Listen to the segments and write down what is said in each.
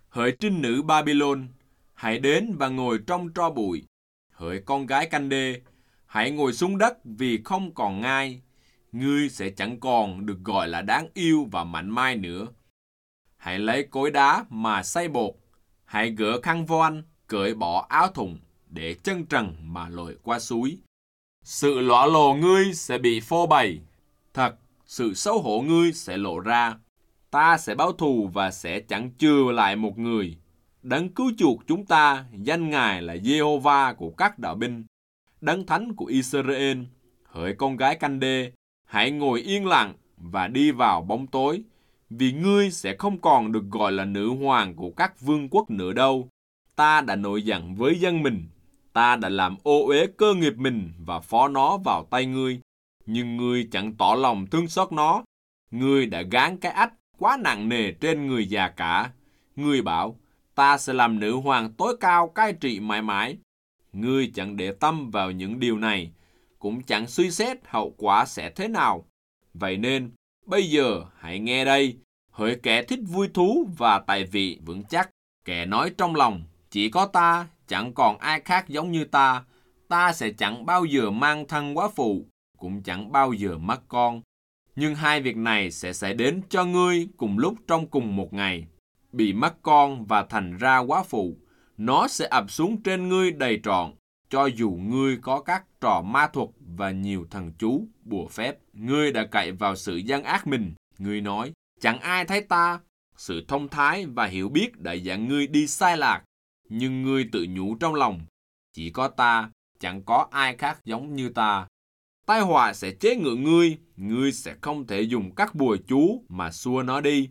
Hỡi trinh nữ Babylon, hãy đến và ngồi trong tro bụi. Hỡi con gái Canh-đê, hãy ngồi xuống đất vì không còn ngai. Ngươi sẽ chẳng còn được gọi là đáng yêu và mảnh mai nữa. Hãy lấy cối đá mà xay bột. Hãy gỡ khăn voan, cởi bỏ áo thụng, để chân trần mà lội qua suối. Sự lõa lồ ngươi sẽ bị phô bày. Thật, sự xấu hổ ngươi sẽ lộ ra. Ta sẽ báo thù và sẽ chẳng chừa lại một người. Đấng cứu chuộc chúng ta, danh Ngài là Giê-hô-va của các đạo binh, Đấng Thánh của Israel. Hỡi con gái Canh-đê, hãy ngồi yên lặng và đi vào bóng tối, vì ngươi sẽ không còn được gọi là nữ hoàng của các vương quốc nữa đâu. Ta đã nổi giận với dân mình, ta đã làm ô uế cơ nghiệp mình và phó nó vào tay ngươi. Nhưng ngươi chẳng tỏ lòng thương xót nó. Ngươi đã gán cái ách quá nặng nề trên người già cả. Ngươi bảo, ta sẽ làm nữ hoàng tối cao cai trị mãi mãi. Ngươi chẳng để tâm vào những điều này, cũng chẳng suy xét hậu quả sẽ thế nào. Vậy nên, bây giờ hãy nghe đây, hỡi kẻ thích vui thú và tài vị vững chắc, kẻ nói trong lòng, chỉ có ta, chẳng còn ai khác giống như ta. Ta sẽ chẳng bao giờ mang thân quá phụ, cũng chẳng bao giờ mắc con. Nhưng hai việc này sẽ xảy đến cho ngươi cùng lúc trong cùng một ngày. Bị mắc con và thành ra quá phụ, nó sẽ ập xuống trên ngươi đầy trọn, cho dù ngươi có các trò ma thuật và nhiều thần chú, bùa phép. Ngươi đã cậy vào sự gian ác mình. Ngươi nói, chẳng ai thấy ta. Sự thông thái và hiểu biết đã dẫn ngươi đi sai lạc. Nhưng ngươi tự nhủ trong lòng, chỉ có ta, chẳng có ai khác giống như ta. Tai họa sẽ chế ngự ngươi, ngươi sẽ không thể dùng các bùa chú mà xua nó đi.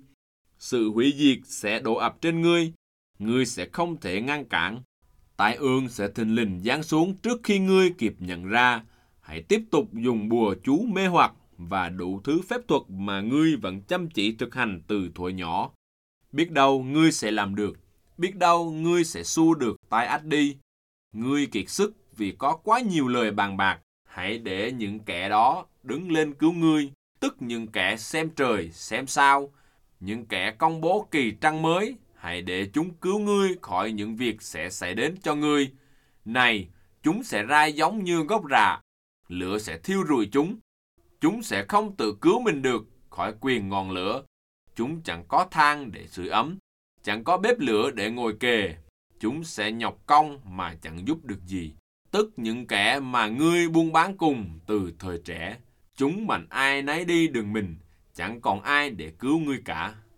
Sự hủy diệt sẽ đổ ập trên ngươi, ngươi sẽ không thể ngăn cản. Tai ương sẽ thình lình giáng xuống trước khi ngươi kịp nhận ra. Hãy tiếp tục dùng bùa chú mê hoặc và đủ thứ phép thuật mà ngươi vẫn chăm chỉ thực hành từ thuở nhỏ. Biết đâu ngươi sẽ làm được, biết đâu ngươi sẽ xua được tai ách đi. Ngươi kiệt sức vì có quá nhiều lời bàn bạc. Hãy để những kẻ đó đứng lên cứu ngươi, tức những kẻ xem trời, xem sao, những kẻ công bố kỳ trăng mới. Hãy để chúng cứu ngươi khỏi những việc sẽ xảy đến cho ngươi. Này, chúng sẽ ra giống như gốc rạ, lửa sẽ thiêu rụi chúng. Chúng sẽ không tự cứu mình được khỏi quyền ngọn lửa. Chúng chẳng có than để sưởi ấm, chẳng có bếp lửa để ngồi kề. Chúng sẽ nhọc công mà chẳng giúp được gì. Tức những kẻ mà ngươi buôn bán cùng từ thời trẻ. Chúng mạnh ai nấy đi đường mình, chẳng còn ai để cứu ngươi cả.